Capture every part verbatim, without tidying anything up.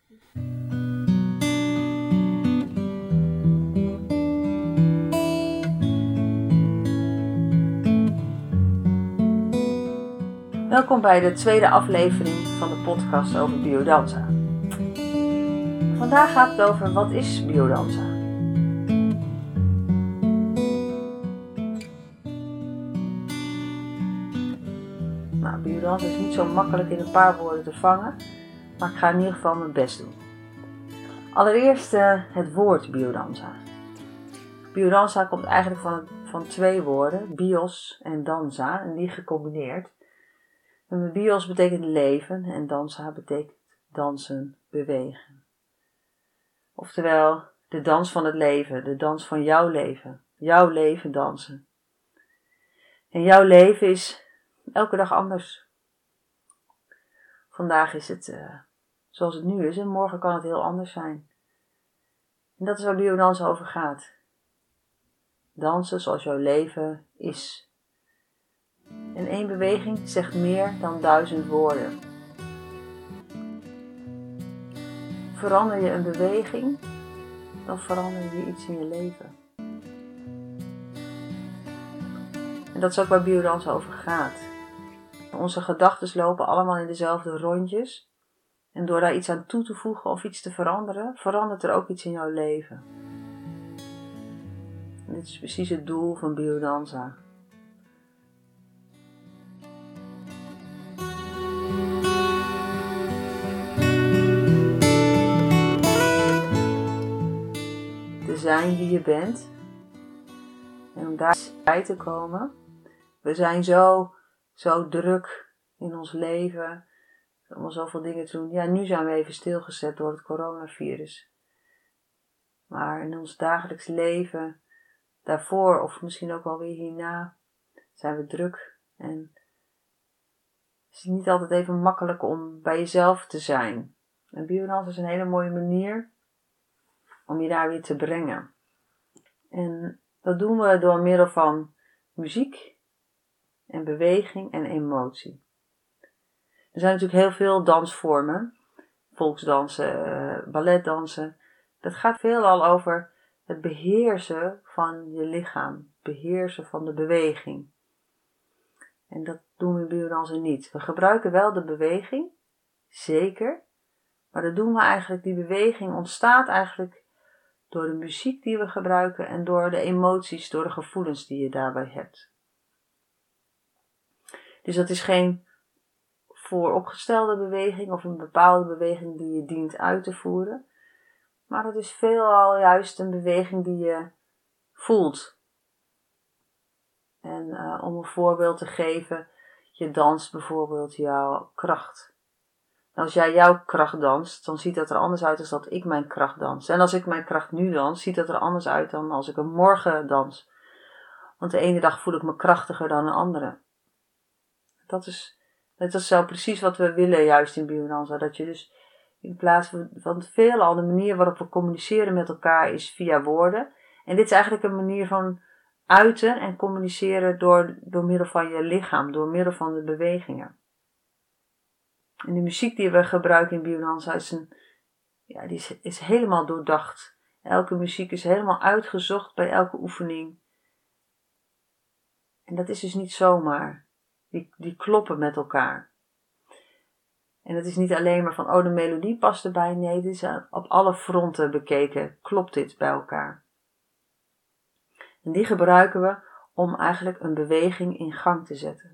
Welkom bij de tweede aflevering van de podcast over biodanza. Vandaag gaat het over wat is biodanza? Nou, biodanza is niet zo makkelijk in een paar woorden te vangen, maar ik ga in ieder geval mijn best doen. Allereerst uh, het woord biodanza. Biodanza komt eigenlijk van, van twee woorden, bios en danza, en die gecombineerd. En bios betekent leven en danza betekent dansen, bewegen. Oftewel, de dans van het leven, de dans van jouw leven, jouw leven dansen. En jouw leven is elke dag anders. Vandaag is het uh, zoals het nu is en morgen kan het heel anders zijn. En dat is waar biodanza over gaat. Dansen zoals jouw leven is. En één beweging zegt meer dan duizend woorden. Verander je een beweging, dan verander je iets in je leven. En dat is ook waar biodanza over gaat. Onze gedachten lopen allemaal in dezelfde rondjes. En door daar iets aan toe te voegen of iets te veranderen, verandert er ook iets in jouw leven. En dit is precies het doel van biodanza. Zijn wie je bent. En om daarbij te komen. We zijn zo, zo druk in ons leven. Om zoveel dingen te doen. Ja, nu zijn we even stilgezet door het coronavirus. Maar in ons dagelijks leven, daarvoor of misschien ook wel weer hierna, zijn we druk. En het is niet altijd even makkelijk om bij jezelf te zijn. En biodanza is een hele mooie manier om je daar weer te brengen. En dat doen we door middel van muziek en beweging en emotie. Er zijn natuurlijk heel veel dansvormen. Volksdansen, balletdansen. Dat gaat veelal over het beheersen van je lichaam. Beheersen van de beweging. En dat doen we in biodanza niet. We gebruiken wel de beweging. Zeker. Maar dat doen we eigenlijk, die beweging ontstaat eigenlijk door de muziek die we gebruiken en door de emoties, door de gevoelens die je daarbij hebt. Dus dat is geen vooropgestelde beweging of een bepaalde beweging die je dient uit te voeren. Maar het is veelal juist een beweging die je voelt. En uh, om een voorbeeld te geven, je danst bijvoorbeeld jouw kracht. Als jij jouw kracht danst, dan ziet dat er anders uit dan dat ik mijn kracht dans. En als ik mijn kracht nu dans, ziet dat er anders uit dan als ik hem morgen dans. Want de ene dag voel ik me krachtiger dan de andere. Dat is, dat is zo precies wat we willen juist in biodanza. Dat je dus in plaats van, van veelal de manier waarop we communiceren met elkaar is via woorden. En dit is eigenlijk een manier van uiten en communiceren door, door middel van je lichaam, door middel van de bewegingen. En de muziek die we gebruiken in biodanza is, een, ja, die is, is helemaal doordacht. Elke muziek is helemaal uitgezocht bij elke oefening. En dat is dus niet zomaar. Die, die kloppen met elkaar. En het is niet alleen maar van, oh, de melodie past erbij. Nee, dit is op alle fronten bekeken. Klopt dit bij elkaar. En die gebruiken we om eigenlijk een beweging in gang te zetten.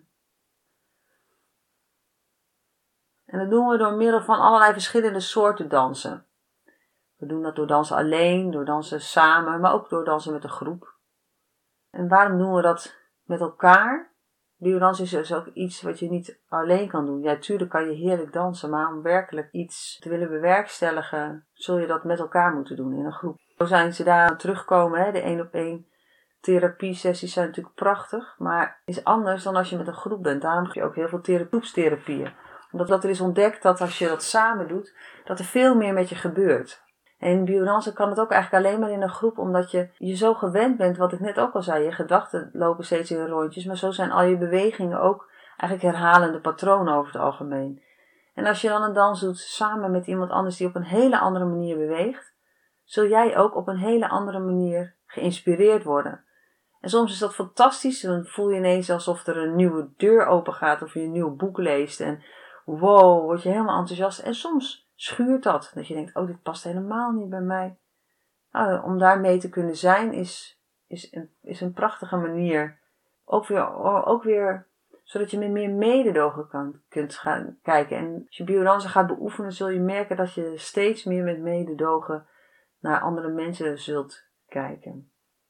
En dat doen we door middel van allerlei verschillende soorten dansen. We doen dat door dansen alleen, door dansen samen, maar ook door dansen met een groep. En waarom doen we dat met elkaar? Biodanza is dus ook iets wat je niet alleen kan doen. Ja, tuurlijk kan je heerlijk dansen, maar om werkelijk iets te willen bewerkstelligen, zul je dat met elkaar moeten doen in een groep. Zo zijn ze daar aan terugkomen, hè? De één op één therapiesessies zijn natuurlijk prachtig, maar is anders dan als je met een groep bent. Daarom heb je ook heel veel groepstherapieën. Omdat dat er is ontdekt dat als je dat samen doet, dat er veel meer met je gebeurt. En in biodanza kan het ook eigenlijk alleen maar in een groep, omdat je je zo gewend bent, wat ik net ook al zei, je gedachten lopen steeds in rondjes, maar zo zijn al je bewegingen ook eigenlijk herhalende patronen over het algemeen. En als je dan een dans doet samen met iemand anders die op een hele andere manier beweegt, zul jij ook op een hele andere manier geïnspireerd worden. En soms is dat fantastisch. Dan voel je ineens alsof er een nieuwe deur open gaat of je een nieuw boek leest. En wow, word je helemaal enthousiast. En soms schuurt dat. Dat je denkt, oh, dit past helemaal niet bij mij. Nou, om daarmee te kunnen zijn is, is, een, is een prachtige manier. Ook weer, ook weer zodat je met meer mededogen kan, kunt gaan kijken. En als je biodansen gaat beoefenen, zul je merken dat je steeds meer met mededogen naar andere mensen zult kijken.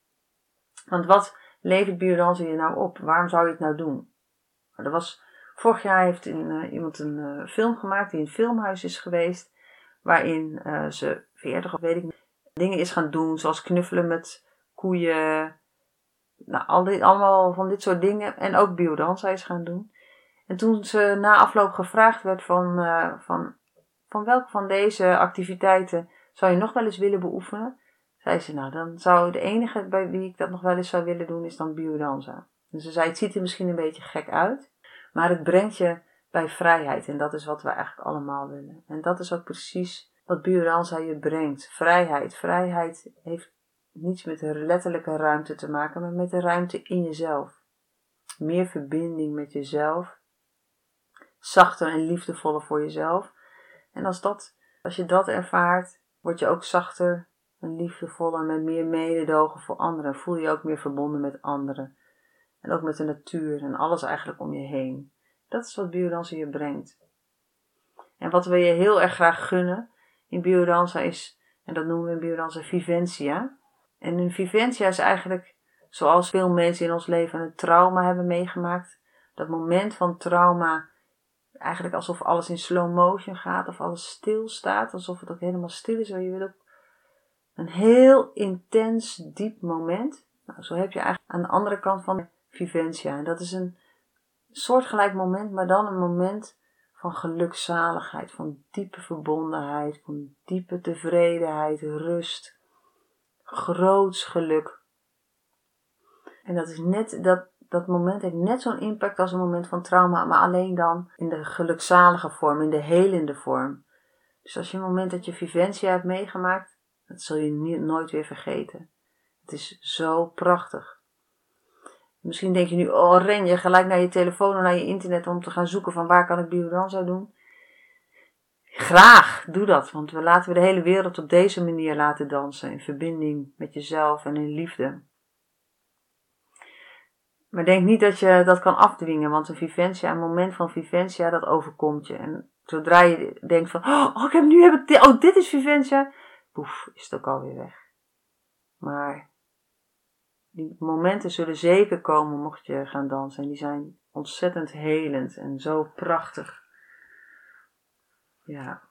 Want wat levert biodansen je nou op? Waarom zou je het nou doen? Er was, vorig jaar heeft in, uh, iemand een uh, film gemaakt die in het filmhuis is geweest. Waarin uh, ze veertig of weet ik niet, dingen is gaan doen. Zoals knuffelen met koeien. Nou, al dit, allemaal van dit soort dingen. En ook biodanza is gaan doen. En toen ze na afloop gevraagd werd van, uh, van, van welke van deze activiteiten zou je nog wel eens willen beoefenen? Zei ze, nou dan zou de enige bij wie ik dat nog wel eens zou willen doen is dan biodanza. En ze zei, het ziet er misschien een beetje gek uit. Maar het brengt je bij vrijheid. En dat is wat we eigenlijk allemaal willen. En dat is ook precies wat biodanza je brengt. Vrijheid. Vrijheid heeft niets met de letterlijke ruimte te maken, maar met de ruimte in jezelf. Meer verbinding met jezelf. Zachter en liefdevoller voor jezelf. En als, dat, als je dat ervaart, word je ook zachter en liefdevoller met meer mededogen voor anderen. Voel je je ook meer verbonden met anderen. En ook met de natuur en alles eigenlijk om je heen. Dat is wat biodanza je brengt. En wat we je heel erg graag gunnen in biodanza is, en dat noemen we in biodanza vivencia. En een vivencia is eigenlijk, zoals veel mensen in ons leven een trauma hebben meegemaakt. Dat moment van trauma, eigenlijk alsof alles in slow motion gaat, of alles stil staat, alsof het ook helemaal stil is. Je wil ook een heel intens, diep moment. Nou, zo heb je eigenlijk aan de andere kant van de vivencia. En dat is een soortgelijk moment, maar dan een moment van gelukzaligheid, van diepe verbondenheid, van diepe tevredenheid, rust, groots geluk. En dat is net, dat, dat moment heeft net zo'n impact als een moment van trauma, maar alleen dan in de gelukzalige vorm, in de helende vorm. Dus als je een moment dat je vivencia hebt meegemaakt, dat zul je nie, nooit weer vergeten. Het is zo prachtig. Misschien denk je nu, oh ren je gelijk naar je telefoon of naar je internet om te gaan zoeken van waar kan ik biodanza doen. Graag, doe dat, want we laten we de hele wereld op deze manier laten dansen. In verbinding met jezelf en in liefde. Maar denk niet dat je dat kan afdwingen, want een vivencia, een moment van vivencia, dat overkomt je. En zodra je denkt van, oh, ik heb nu heb ik dit, oh, dit is vivencia, poef, is het ook alweer weg. Maar die momenten zullen zeker komen mocht je gaan dansen. En die zijn ontzettend helend en zo prachtig. Ja.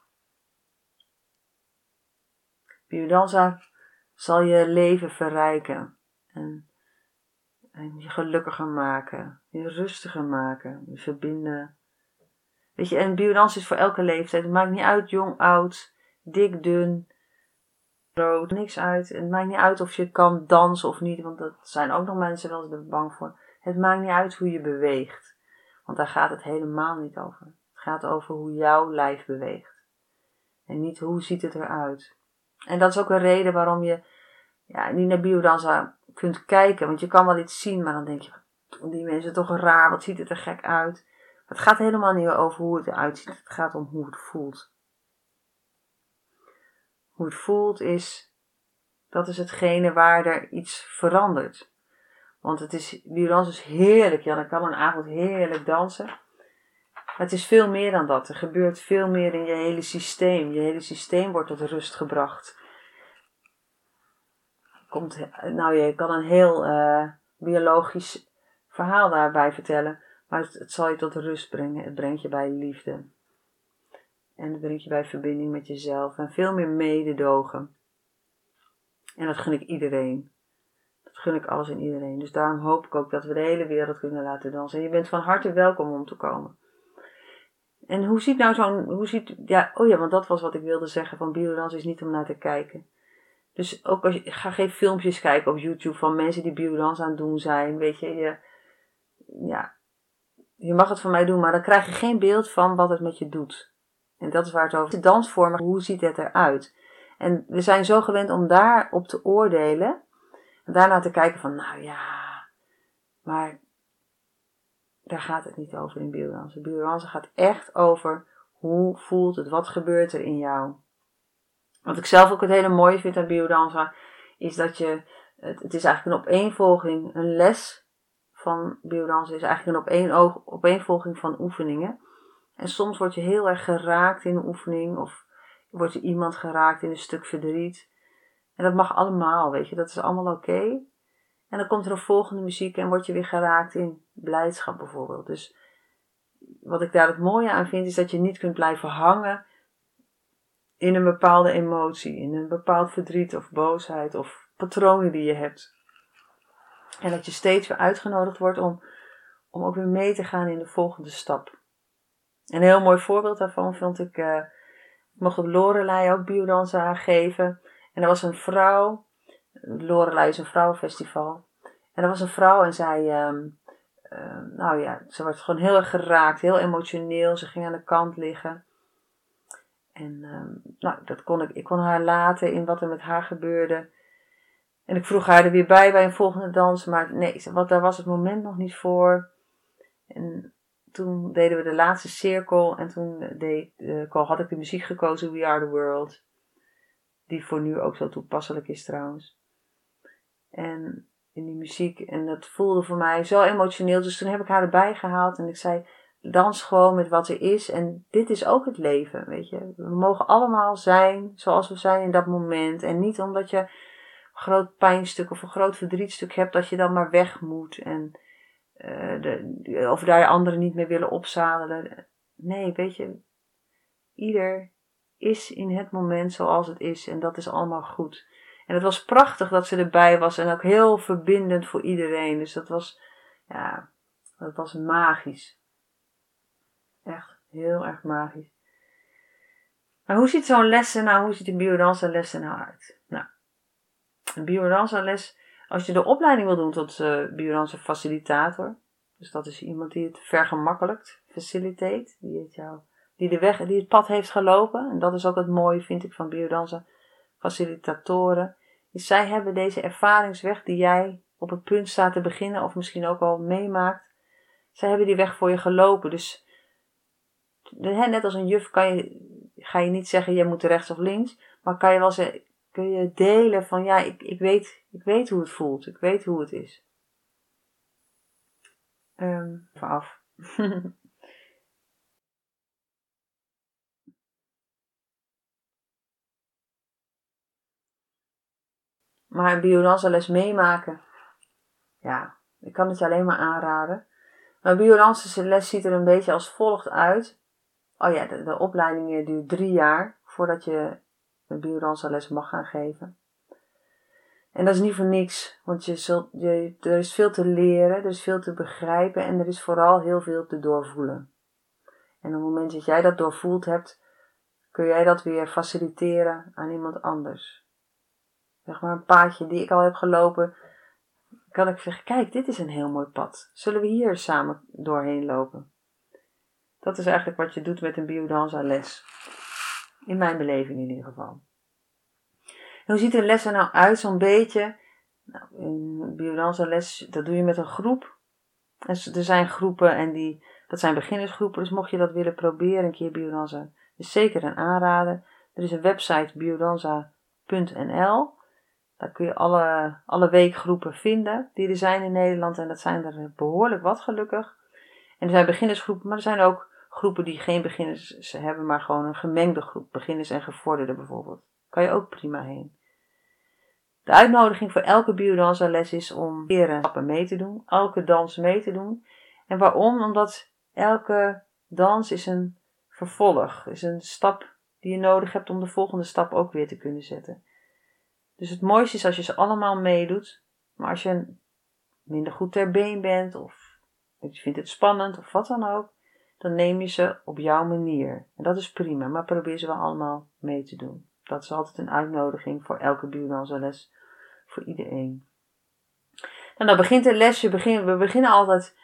Biodanza zal je leven verrijken. En, en je gelukkiger maken. Je rustiger maken. Je verbinden. Weet je, en biodanza is voor elke leeftijd. Het maakt niet uit, jong, oud, dik, dun, groot, niks uit. Het maakt niet uit of je kan dansen of niet, want dat zijn ook nog mensen wel eens bang voor. Het maakt niet uit hoe je beweegt, want daar gaat het helemaal niet over. Het gaat over hoe jouw lijf beweegt en niet hoe ziet het eruit. En dat is ook een reden waarom je ja, niet naar biodanza kunt kijken, want je kan wel iets zien, maar dan denk je, wat doen die mensen toch raar, wat ziet het er gek uit. Het gaat helemaal niet over hoe het eruit ziet, het gaat om hoe het voelt. Hoe het voelt is, dat is hetgene waar er iets verandert. Want het is, biodanza is heerlijk, ja, dan kan een avond heerlijk dansen. Maar het is veel meer dan dat. Er gebeurt veel meer in je hele systeem. Je hele systeem wordt tot rust gebracht. Komt, nou, je kan een heel uh, biologisch verhaal daarbij vertellen. Maar het, het zal je tot rust brengen. Het brengt je bij liefde. En het brengt je bij verbinding met jezelf. En veel meer mededogen. En dat gun ik iedereen. Dat gun ik alles en iedereen. Dus daarom hoop ik ook dat we de hele wereld kunnen laten dansen. En je bent van harte welkom om te komen. En hoe ziet nou zo'n... Hoe ziet, ja, oh ja, want dat was wat ik wilde zeggen. Van biodanza is niet om naar te kijken. Dus ook als je... Ga geen filmpjes kijken op YouTube van mensen die biodanza aan het doen zijn. Weet je, je... Ja... Je mag het van mij doen, maar dan krijg je geen beeld van wat het met je doet. En dat is waar het over de dansvormen, hoe ziet het eruit? En we zijn zo gewend om daarop te oordelen. En daarna te kijken van, nou ja, maar daar gaat het niet over in biodansen. Biodansen gaat echt over hoe voelt het, wat gebeurt er in jou. Wat ik zelf ook het hele mooie vind aan biodansen, is dat je, het, het is eigenlijk een opeenvolging, een les van biodansen is eigenlijk een opeen, opeenvolging van oefeningen. En soms word je heel erg geraakt in een oefening, of wordt er iemand geraakt in een stuk verdriet. En dat mag allemaal, weet je, dat is allemaal oké. Okay. En dan komt er een volgende muziek en word je weer geraakt in blijdschap bijvoorbeeld. Dus wat ik daar het mooie aan vind, is dat je niet kunt blijven hangen in een bepaalde emotie, in een bepaald verdriet of boosheid of patronen die je hebt. En dat je steeds weer uitgenodigd wordt om, om ook weer mee te gaan in de volgende stap. Een heel mooi voorbeeld daarvan vond ik, uh, ik mocht op Lorelei ook biodansen geven. En er was een vrouw, Lorelei is een vrouwenfestival. En er was een vrouw en zij, um, uh, nou ja, ze werd gewoon heel erg geraakt, heel emotioneel. Ze ging aan de kant liggen. En um, nou, dat kon ik, ik kon haar laten in wat er met haar gebeurde. En ik vroeg haar er weer bij bij een volgende dans. Maar nee, wat, daar was het moment nog niet voor. En toen deden we de laatste cirkel. En toen deed, uh, had ik de muziek gekozen, We Are The World. Die voor nu ook zo toepasselijk is trouwens. En in die muziek. En dat voelde voor mij zo emotioneel. Dus toen heb ik haar erbij gehaald. En ik zei, dans gewoon met wat er is. En dit is ook het leven, weet je. We mogen allemaal zijn zoals we zijn in dat moment. En niet omdat je een groot pijnstuk of een groot verdrietstuk hebt, dat je dan maar weg moet. En uh, de, of daar anderen niet meer willen opzadelen. Nee, weet je. Ieder is in het moment zoals het is. En dat is allemaal goed. En het was prachtig dat ze erbij was. En ook heel verbindend voor iedereen. Dus dat was, ja, dat was magisch. Echt heel erg magisch. Maar hoe ziet zo'n les er nou, hoe ziet een biodanza les er nou uit? Nou, een biodanza les, als je de opleiding wil doen tot uh, biodanza facilitator. Dus dat is iemand die het vergemakkelijkt, facilitate. Die het, jou, die, de weg, die het pad heeft gelopen. En dat is ook het mooie, vind ik, van biodanza facilitatoren. Dus zij hebben deze ervaringsweg die jij op het punt staat te beginnen. Of misschien ook al meemaakt. Zij hebben die weg voor je gelopen. Dus net als een juf kan je, ga je niet zeggen, je moet rechts of links. Maar kan je wel zeggen, kun je delen van, ja, ik, ik, weet, ik weet hoe het voelt. Ik weet hoe het is. Um, even af. Maar een biodanza les meemaken. Ja, ik kan het je alleen maar aanraden. Maar een biodanza les ziet er een beetje als volgt uit. Oh ja, de, de opleiding duurt drie jaar voordat je een biodanza les mag gaan geven. En dat is niet voor niks, want je zult, je, er is veel te leren, er is veel te begrijpen en er is vooral heel veel te doorvoelen. En op het moment dat jij dat doorvoeld hebt, kun jij dat weer faciliteren aan iemand anders. Zeg maar een paadje die ik al heb gelopen, kan ik zeggen, kijk, dit is een heel mooi pad. Zullen we hier samen doorheen lopen? Dat is eigenlijk wat je doet met een biodanza les. In mijn beleving in ieder geval. En hoe ziet een les er nou uit, zo'n beetje? Nou, een biodanza les, dat doe je met een groep. En er zijn groepen en die, dat zijn beginnersgroepen. Dus mocht je dat willen proberen, een keer biodanza, is zeker een aanrader. Er is een website biodanza punt n l. Daar kun je alle, alle weekgroepen vinden die er zijn in Nederland. En dat zijn er behoorlijk wat gelukkig. En er zijn beginnersgroepen, maar er zijn ook groepen die geen beginners hebben, maar gewoon een gemengde groep. Beginners en gevorderden bijvoorbeeld. Kan je ook prima heen. De uitnodiging voor elke biodanza les is om leren stappen mee te doen. Elke dans mee te doen. En waarom? Omdat elke dans is een vervolg. Is een stap die je nodig hebt om de volgende stap ook weer te kunnen zetten. Dus het mooiste is als je ze allemaal meedoet. Maar als je minder goed ter been bent of je vindt het spannend of wat dan ook, dan neem je ze op jouw manier. En dat is prima, maar probeer ze wel allemaal mee te doen. Dat is altijd een uitnodiging voor elke biodanza les, voor iedereen. En dan begint de les, je begin, we beginnen altijd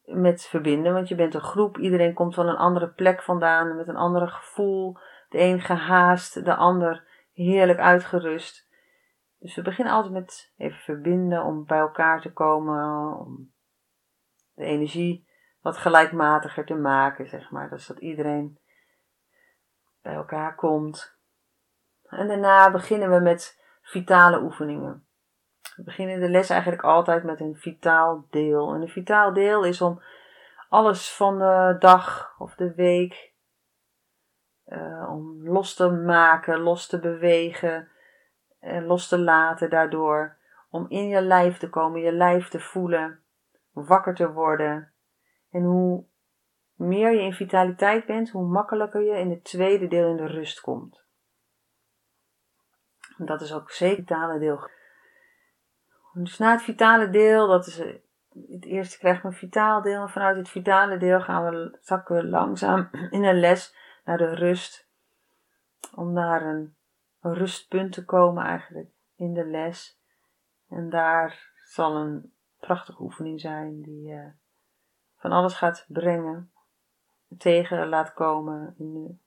met verbinden. Want je bent een groep. Iedereen komt van een andere plek vandaan. Met een ander gevoel. De een gehaast. De ander heerlijk uitgerust. Dus we beginnen altijd met even verbinden. Om bij elkaar te komen. Om de energie wat gelijkmatiger te maken. Zeg maar. Dus dat iedereen bij elkaar komt. En daarna beginnen we met vitale oefeningen. We beginnen de les eigenlijk altijd met een vitaal deel. En een vitaal deel is om alles van de dag of de week uh, om los te maken, los te bewegen, uh, los te laten daardoor. Om in je lijf te komen, je lijf te voelen, wakker te worden. En hoe meer je in vitaliteit bent, hoe makkelijker je in het tweede deel in de rust komt. En dat is ook zeker het vitale deel. Dus na het vitale deel, dat is het eerste krijgen we een vitaal deel. En vanuit het vitale deel gaan we, zakken we langzaam in een les naar de rust. Om naar een, een rustpunt te komen eigenlijk in de les. En daar zal een prachtige oefening zijn die uh, van alles gaat brengen. Tegen laat komen. In de,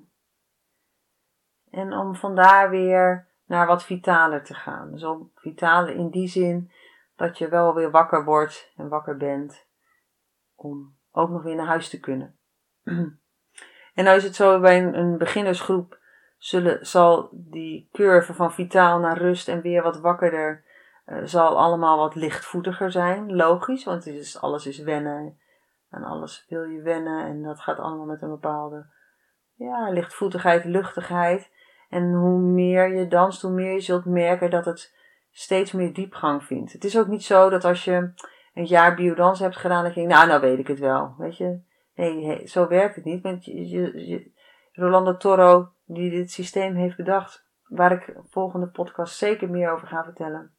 en om vandaar weer naar wat vitaler te gaan. Dus om vitaler in die zin dat je wel weer wakker wordt en wakker bent. Om ook nog weer naar huis te kunnen. En nou is het zo, bij een, een beginnersgroep zullen, zal die curve van vitaal naar rust en weer wat wakkerder, uh, zal allemaal wat lichtvoetiger zijn. Logisch, want het is, alles is wennen. En alles wil je wennen en dat gaat allemaal met een bepaalde ja, lichtvoetigheid, luchtigheid. En hoe meer je danst, hoe meer je zult merken dat het steeds meer diepgang vindt. Het is ook niet zo dat als je een jaar biodans hebt gedaan, dat je denkt, nou, nou weet ik het wel. Weet je, nee, nee zo werkt het niet. Want je, je, je, Rolando Toro, die dit systeem heeft bedacht, waar ik volgende podcast zeker meer over ga vertellen.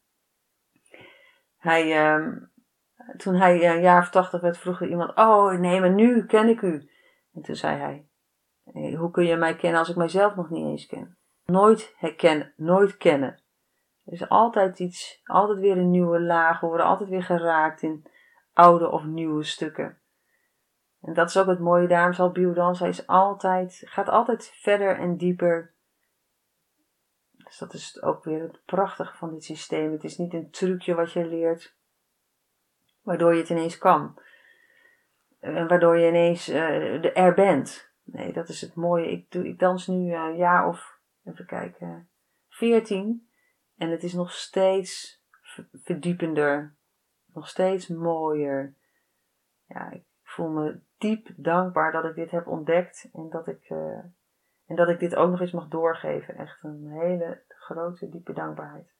Hij, um, toen hij een jaar of tachtig werd, vroeg er iemand, oh nee, maar nu ken ik u. En toen zei hij, hey, hoe kun je mij kennen als ik mijzelf nog niet eens ken? Nooit herkennen, nooit kennen. Er is altijd iets, altijd weer een nieuwe laag. We worden altijd weer geraakt in oude of nieuwe stukken. En dat is ook het mooie, daarom zal biodans, hij is altijd, gaat altijd verder en dieper. Dus dat is ook weer het prachtige van dit systeem. Het is niet een trucje wat je leert, waardoor je het ineens kan. En waardoor je ineens uh, er bent. Nee, dat is het mooie. Ik, doe, ik dans nu een jaar of, even kijken, veertien. En het is nog steeds verdiepender. Nog steeds mooier. Ja, ik voel me diep dankbaar dat ik dit heb ontdekt. En dat ik, uh, en dat ik dit ook nog eens mag doorgeven. Echt een hele grote, diepe dankbaarheid.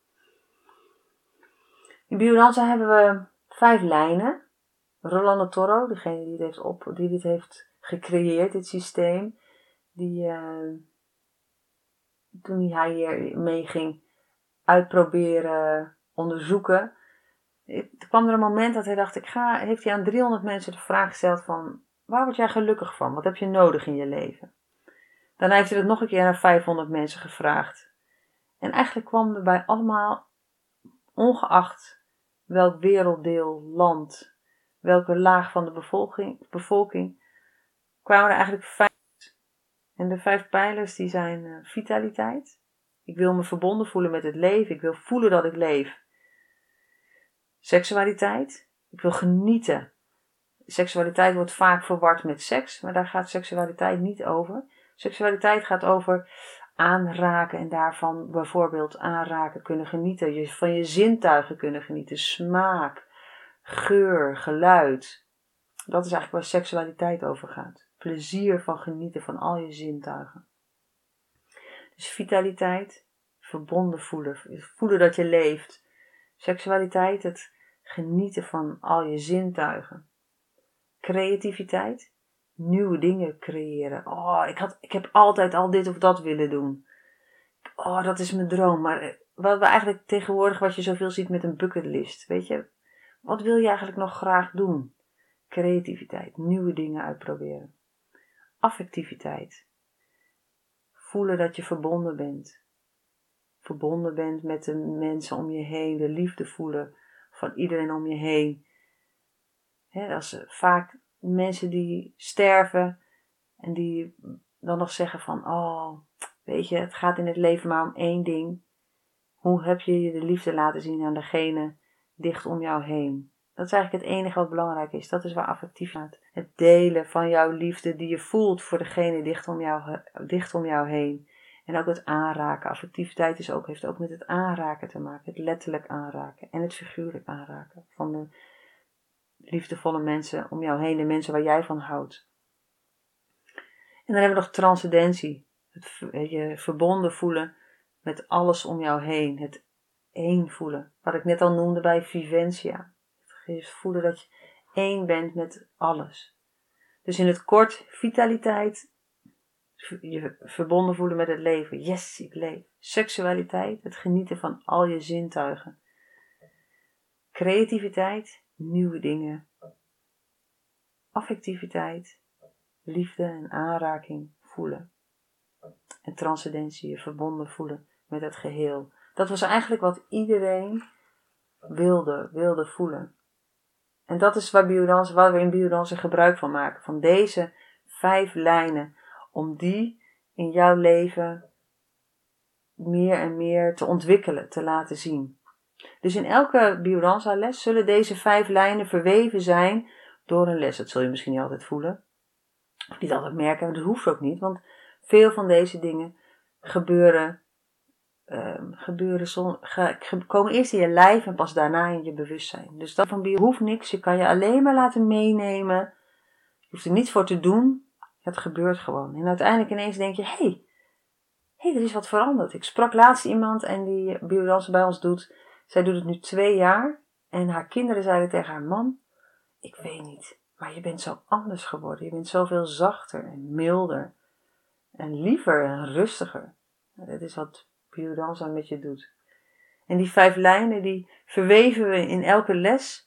In biodanza hebben we vijf lijnen. Rolando Toro, degene die dit heeft, op, die dit heeft gecreëerd, dit systeem. Die, uh, toen hij hier mee ging uitproberen, onderzoeken. Er kwam er een moment dat hij dacht, ik ga, heeft hij aan driehonderd mensen de vraag gesteld van, waar word jij gelukkig van? Wat heb je nodig in je leven? Daarna heeft hij dat nog een keer aan vijfhonderd mensen gevraagd. En eigenlijk kwam er bij allemaal, ongeacht welk werelddeel, land, welke laag van de bevolking, bevolking kwamen er eigenlijk vijf. En de vijf pijlers die zijn uh, vitaliteit. Ik wil me verbonden voelen met het leven. Ik wil voelen dat ik leef. Seksualiteit. Ik wil genieten. Seksualiteit wordt vaak verward met seks, maar daar gaat seksualiteit niet over. Seksualiteit gaat over aanraken en daarvan bijvoorbeeld aanraken kunnen genieten. Je, van je zintuigen kunnen genieten. Smaak, geur, geluid. Dat is eigenlijk waar seksualiteit over gaat. Plezier van genieten van al je zintuigen. Dus vitaliteit, verbonden voelen, voelen dat je leeft. Seksualiteit, het genieten van al je zintuigen. Creativiteit, nieuwe dingen creëren. Oh, ik, had, ik heb altijd al dit of dat willen doen. Oh, dat is mijn droom. Maar wat we eigenlijk tegenwoordig, wat je zoveel ziet met een bucketlist. Weet je, wat wil je eigenlijk nog graag doen? Creativiteit, nieuwe dingen uitproberen. Affectiviteit. Voelen dat je verbonden bent. Verbonden bent met de mensen om je heen. De liefde voelen van iedereen om je heen. Hè, dat is vaak mensen die sterven en die dan nog zeggen van, oh, weet je, het gaat in het leven maar om één ding. Hoe heb je je de liefde laten zien aan degene dicht om jou heen? Dat is eigenlijk het enige wat belangrijk is. Dat is waar affectief gaat. Het delen van jouw liefde die je voelt voor degene dicht om jou, dicht om jou heen. En ook het aanraken. Affectiviteit is ook, heeft ook met het aanraken te maken. Het letterlijk aanraken en het figuurlijk aanraken. Van de liefdevolle mensen om jou heen. De mensen waar jij van houdt. En dan hebben we nog transcendentie. Het je verbonden voelen met alles om jou heen. Het één voelen. Wat ik net al noemde bij Vivencia. Het voelen dat je één bent met alles. Dus in het kort, vitaliteit. Je verbonden voelen met het leven. Yes, ik leef. Seksualiteit. Het genieten van al je zintuigen. Creativiteit. Nieuwe dingen. Affectiviteit. Liefde en aanraking voelen. En transcendentie. Je verbonden voelen met het geheel. Dat was eigenlijk wat iedereen wilde, wilde voelen. En dat is waar, biodance, waar we in biodance gebruik van maken. Van deze vijf lijnen. Om die in jouw leven meer en meer te ontwikkelen, te laten zien. Dus in elke biodance les zullen deze vijf lijnen verweven zijn door een les. Dat zul je misschien niet altijd voelen. Of niet altijd merken. Maar dat hoeft ook niet. Want veel van deze dingen gebeuren... Uh, gebeuren zon, ge, ge, komen eerst in je lijf en pas daarna in je bewustzijn. Dus dat van bio hoeft niks. Je kan je alleen maar laten meenemen. Je hoeft er niets voor te doen. Het gebeurt gewoon. En uiteindelijk ineens denk je, hé, hey, hey, er is wat veranderd. Ik sprak laatst iemand en die biodance bij ons doet. Zij doet het nu twee jaar. En haar kinderen zeiden tegen haar man, ik weet niet, maar je bent zo anders geworden. Je bent zoveel zachter en milder. En liever en rustiger. Nou, dat is wat biodance met je doet. En die vijf lijnen die verweven we in elke les.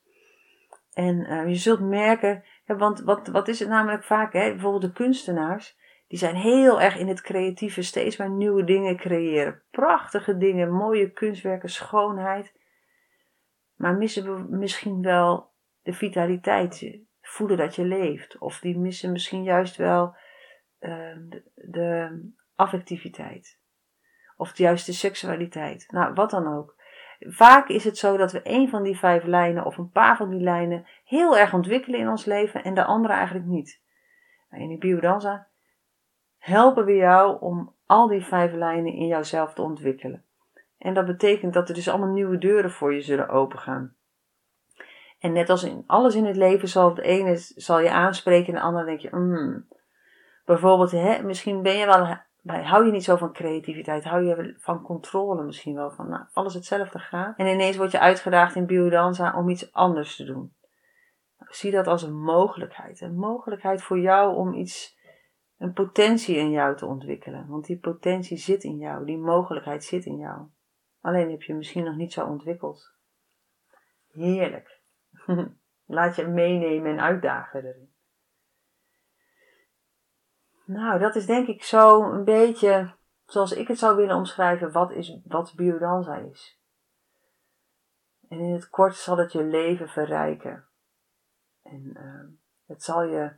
En uh, je zult merken, ja, want wat, wat is het namelijk vaak, hè? Bijvoorbeeld de kunstenaars, die zijn heel erg in het creatieve, steeds maar nieuwe dingen creëren. Prachtige dingen, mooie kunstwerken, schoonheid. Maar missen we misschien wel de vitaliteit, voelen dat je leeft. Of die missen misschien juist wel uh, de, de affectiviteit. Of juist de seksualiteit. Nou, wat dan ook. Vaak is het zo dat we een van die vijf lijnen of een paar van die lijnen heel erg ontwikkelen in ons leven en de andere eigenlijk niet. In die biodanza helpen we jou om al die vijf lijnen in jouzelf te ontwikkelen. En dat betekent dat er dus allemaal nieuwe deuren voor je zullen opengaan. En net als in alles in het leven zal het ene zal je aanspreken en de andere denk je, mm. bijvoorbeeld, hè, misschien ben je wel... Hou je niet zo van creativiteit? Hou je van controle misschien wel? Van nou, alles hetzelfde gaat. En ineens word je uitgedaagd in biodanza om iets anders te doen. Nou, zie dat als een mogelijkheid. Een mogelijkheid voor jou om iets, een potentie in jou te ontwikkelen. Want die potentie zit in jou. Die mogelijkheid zit in jou. Alleen heb je misschien nog niet zo ontwikkeld. Heerlijk. Laat je meenemen en uitdagen erin. Nou, dat is denk ik zo een beetje, zoals ik het zou willen omschrijven, wat, is, wat biodanza is. En in het kort zal het je leven verrijken. En uh, het zal je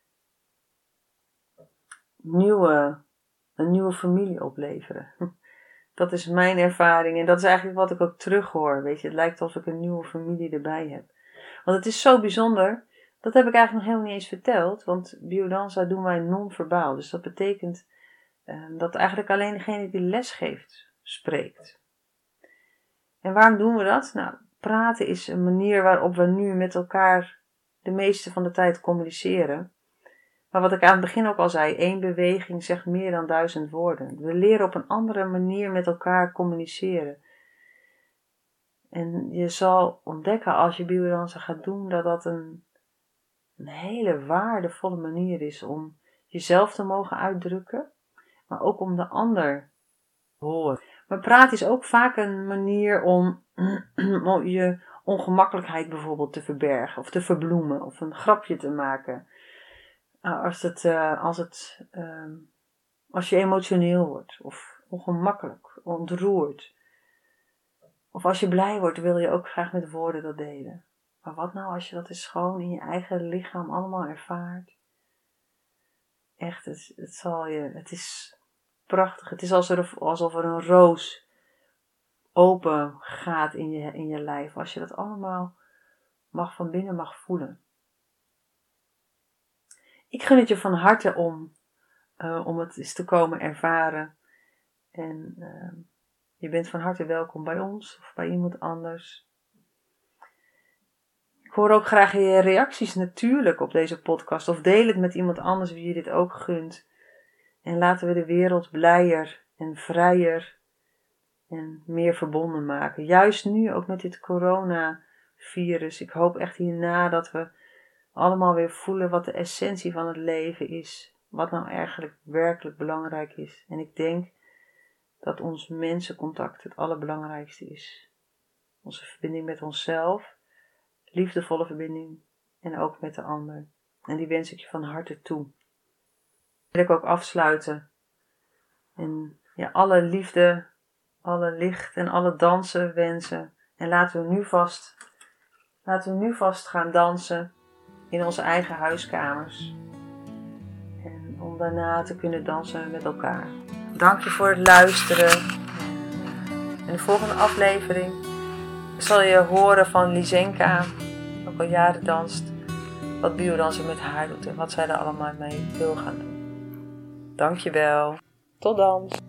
nieuwe, een nieuwe familie opleveren. Dat is mijn ervaring en dat is eigenlijk wat ik ook terughoor. Weet je, het lijkt alsof ik een nieuwe familie erbij heb. Want het is zo bijzonder. Dat heb ik eigenlijk nog helemaal niet eens verteld, want biodanza doen wij non-verbaal. Dus dat betekent uh, dat eigenlijk alleen degene die les geeft, spreekt. En waarom doen we dat? Nou, praten is een manier waarop we nu met elkaar de meeste van de tijd communiceren. Maar wat ik aan het begin ook al zei, één beweging zegt meer dan duizend woorden. We leren op een andere manier met elkaar communiceren. En je zal ontdekken als je biodanza gaat doen, dat dat een... een hele waardevolle manier is om jezelf te mogen uitdrukken, maar ook om de ander te horen. Maar praten is ook vaak een manier om, om je ongemakkelijkheid bijvoorbeeld te verbergen of te verbloemen of een grapje te maken. Als, het, uh, als, het, uh, als je emotioneel wordt of ongemakkelijk, ontroerd. Of als je blij wordt, wil je ook graag met woorden dat delen. Maar wat nou als je dat eens gewoon in je eigen lichaam allemaal ervaart? Echt, het, het zal je, het is prachtig. Het is alsof er, alsof er een roos open gaat in je, in je lijf. Als je dat allemaal mag van binnen mag voelen. Ik gun het je van harte om, uh, om het eens te komen ervaren. En uh, je bent van harte welkom bij ons of bij iemand anders. Ik hoor ook graag je reacties natuurlijk op deze podcast. Of deel het met iemand anders wie je dit ook gunt. En laten we de wereld blijer en vrijer en meer verbonden maken. Juist nu ook met dit coronavirus. Ik hoop echt hierna dat we allemaal weer voelen wat de essentie van het leven is. Wat nou eigenlijk werkelijk belangrijk is. En ik denk dat ons mensencontact het allerbelangrijkste is. Onze verbinding met onszelf. Liefdevolle verbinding. En ook met de ander. En die wens ik je van harte toe. Wil ik ook afsluiten. En ja, alle liefde, alle licht en alle dansen wensen. En laten we nu vast, laten we nu vast gaan dansen in onze eigen huiskamers. En om daarna te kunnen dansen met elkaar. Dank je voor het luisteren. In de volgende aflevering zal je horen van Lisenka, ook al jaren danst, wat biodansen met haar doet en wat zij er allemaal mee wil gaan doen. Dankjewel. Tot dan.